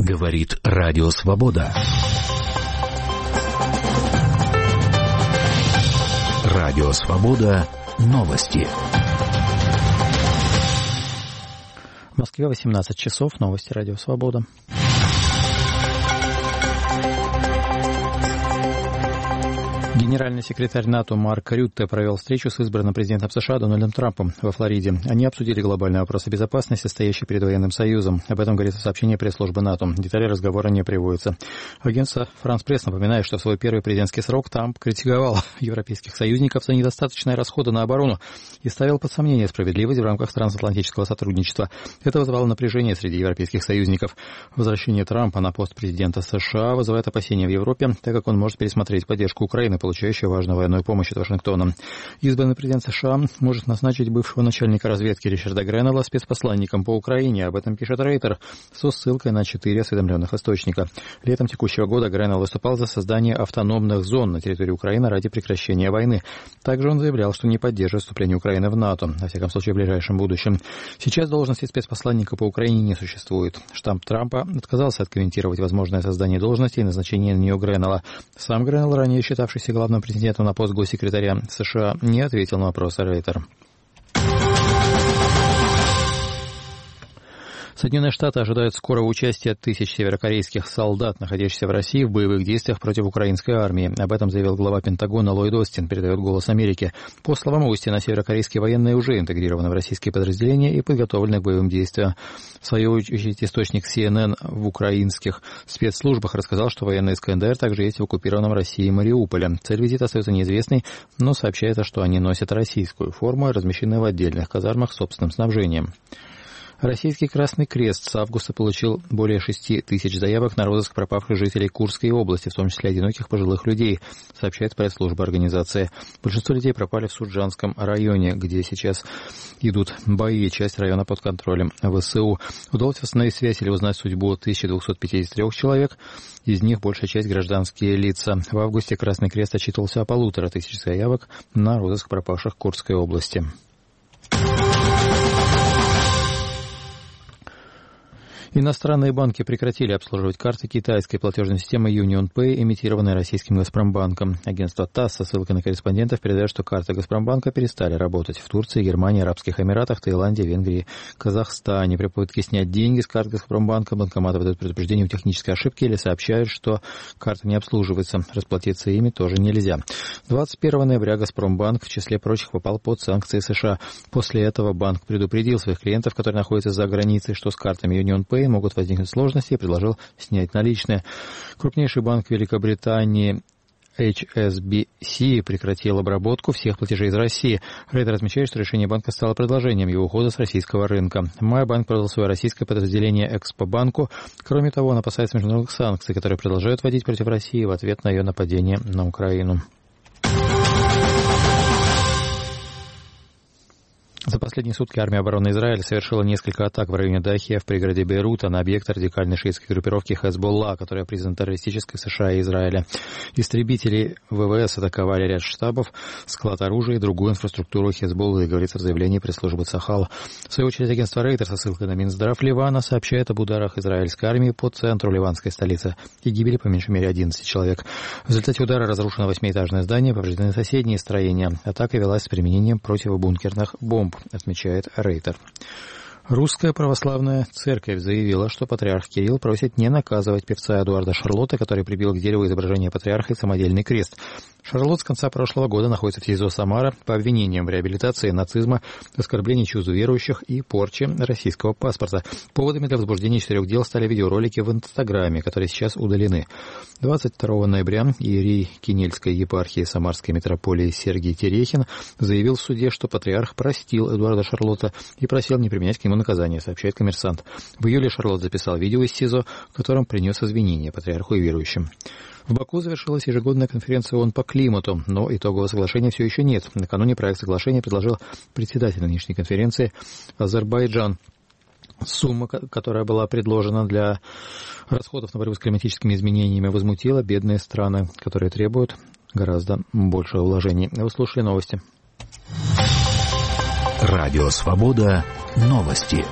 Говорит Радио Свобода. Радио Свобода. Новости. В Москве 18 часов. Новости Радио Свобода. Генеральный секретарь НАТО Марк Рютте провел встречу с избранным президентом США Дональдом Трампом во Флориде. Они обсудили глобальные вопросы безопасности, стоящие перед военным союзом. Об этом говорится в сообщении пресс-службы НАТО. Детали разговора не приводятся. Агентство France Press напоминает, что в свой первый президентский срок Трамп критиковал европейских союзников за недостаточные расходы на оборону и ставил под сомнение справедливость в рамках трансатлантического сотрудничества. Это вызвало напряжение среди европейских союзников. Возвращение Трампа на пост президента США вызывает опасения в Европе, так как он может пересмотреть поддержку Украины, получающая важную военную помощь от Вашингтона. Избранный президент США может назначить бывшего начальника разведки Ричарда Гренелла спецпосланником по Украине. Об этом пишет Рейтер со ссылкой на 4 осведомленных источника. Летом текущего года Гренелл выступал за создание автономных зон на территории Украины ради прекращения войны. Также он заявлял, что не поддерживает вступление Украины в НАТО, во всяком случае в ближайшем будущем. Сейчас должности спецпосланника по Украине не существует. Штаб Трампа отказался откомментировать возможное создание должности и назначение на нее Гренелла. Сам Гренелл, ранее считавшийся главным президентом на пост госсекретаря США, не ответил на вопросы Рейтер. Соединенные Штаты ожидают скорого участия тысяч северокорейских солдат, находящихся в России, в боевых действиях против украинской армии. Об этом заявил глава Пентагона Ллойд Остин, передает «Голос Америки». По словам Остина, северокорейские военные уже интегрированы в российские подразделения и подготовлены к боевым действиям. В свою очередь, источник CNN в украинских спецслужбах рассказал, что военные из КНДР также есть в оккупированном Россией Мариуполе. Цель визита остается неизвестной, но сообщается, что они носят российскую форму и размещены в отдельных казармах с собственным снабжением. Российский Красный Крест с августа получил более 6 тысяч заявок на розыск пропавших жителей Курской области, в том числе одиноких пожилых людей, сообщает пресс-служба организации. Большинство людей пропали в Суджанском районе, где сейчас идут бои, часть района под контролем ВСУ. Удалось восстановить связь или узнать судьбу 1253 человек, из них большая часть гражданские лица. В августе Красный Крест отчитывался о 1500 заявок на розыск пропавших в Курской области. Иностранные банки прекратили обслуживать карты китайской платежной системы UnionPay, имитированной российским Газпромбанком. Агентство ТАСС со ссылкой на корреспондентов передает, что карты Газпромбанка перестали работать в Турции, Германии, Арабских Эмиратах, Таиланде, Венгрии, Казахстане. При попытке снять деньги с карт Газпромбанка банкоматы выдают предупреждение о технической ошибке или сообщают, что карта не обслуживается. Расплатиться ими тоже нельзя. 21 ноября Газпромбанк в числе прочих попал под санкции США. После этого банк предупредил своих клиентов, которые находятся за границей, что с картами UnionPay могут возникнуть сложности, и предложил снять наличные. Крупнейший банк Великобритании HSBC прекратил обработку всех платежей из России. Рейтер отмечает, что решение банка стало предложением его ухода с российского рынка. В мае банк продал свое российское подразделение Экспобанку. Кроме того, он опасается международных санкций, которые продолжают вводить против России в ответ на ее нападение на Украину. За последние сутки армия обороны Израиля совершила несколько атак в районе Дахия в пригороде Бейрута на объекты радикальной шиитской группировки Хезболла, которая признана террористической США и Израиля. Истребители ВВС атаковали ряд штабов, склад оружия и другую инфраструктуру Хезболлы, говорится в заявлении пресс-службы Цахал. В свою очередь, агентство Рейтер со ссылкой на Минздрав Ливана сообщает об ударах израильской армии по центру ливанской столицы и гибели по меньшей мере 11 человек. В результате удара разрушено 8-этажное здание, повреждены соседние строения. Атака велась с применением противобункерных бомб, отмечает Рейтер. Русская православная церковь заявила, что патриарх Кирилл просит не наказывать певца Эдуарда Шарлотта, который прибил к дереву изображение патриарха и самодельный крест. Шарлотт с конца прошлого года находится в СИЗО Самара по обвинениям в реабилитации нацизма, оскорблении чувств верующих и порче российского паспорта. Поводами для возбуждения 4 дел стали видеоролики в Инстаграме, которые сейчас удалены. 22 ноября иерей Кинельской епархии Самарской митрополии Сергий Терехин заявил в суде, что патриарх простил Эдуарда Шарлотта и просил не применять к нему наказание, сообщает «Коммерсант». В июле Шарлотт записал видео из СИЗО, в котором принес извинения патриарху и верующим. В Баку завершилась ежегодная конференция ООН по климату, но итогового соглашения все еще нет. Накануне проект соглашения предложил председатель нынешней конференции Азербайджан. Сумма, которая была предложена для расходов на борьбу с климатическими изменениями, возмутила бедные страны, которые требуют гораздо больше вложений. Вы слушали новости. Радио Свобода. Новости.